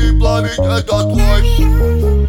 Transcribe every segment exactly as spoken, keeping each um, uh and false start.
и плавить этот твой.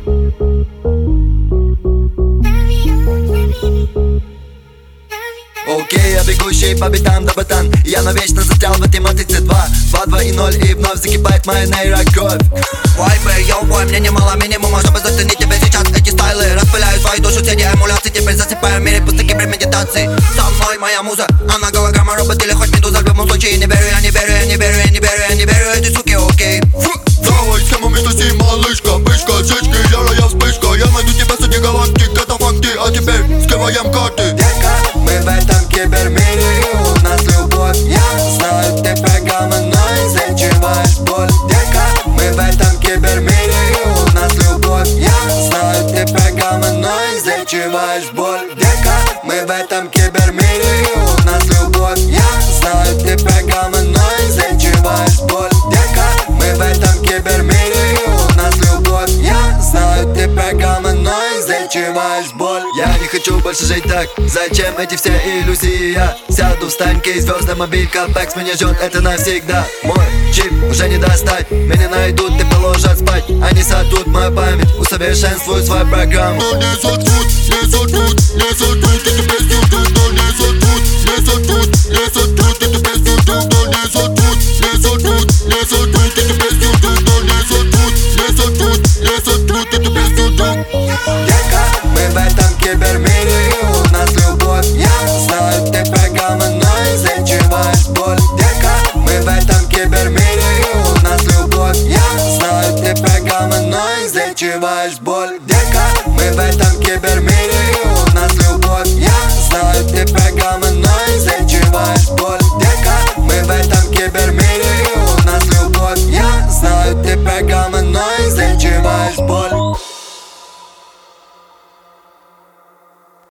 Окей, я бегущий по битам до ботан. Я навечно застрял в этой матрице два два, два и ноль, и вновь закипает моя нейрокровь. Вайбы, йоу, бой, мне немало минимума, чтобы заценить тебя сейчас. Эти стайлы распыляю свою душу, все эмуляции. Теперь засыпаю в мире пустых гипермедитаций. Со мной моя муза, она голограмма, робот или хоть медуза. В любом случае не верю, я не верю, я не верю, я не верю, я не верю эти суки, окей. Давай схему вместо сей, малышка, пышка, зечки, ярая вспышка. Я найду тебя среди галактик, это факты, а теперь скрываем карты. Дека, мы в этом кибермире, у нас любовь. Я знаю, ты программа, но излечиваешь боль. Дека, мы в этом кибермире, у нас любовь. Я знаю, ты программа, но излечиваешь боль. Дека, мы в этом кибермире, у нас любовь. Я знаю, ты программа, но излечиваешь боль. Дека, мы в этом кибермире, у нас любовь. Я знаю, ты программа, но излечиваешь боль. Я не хочу больше жить так. Зачем эти все иллюзии? Я сяду в станьке и звезды мобилька Пэкс меня ждет, это навсегда. Мой чип уже не достать. Меня найдут и положат спать. Они сотрут мою память, усовершенствуют свою программу. Но не сотрут, не сотрут, не сотрут эту песню тут, но не сотрут, не сотрут.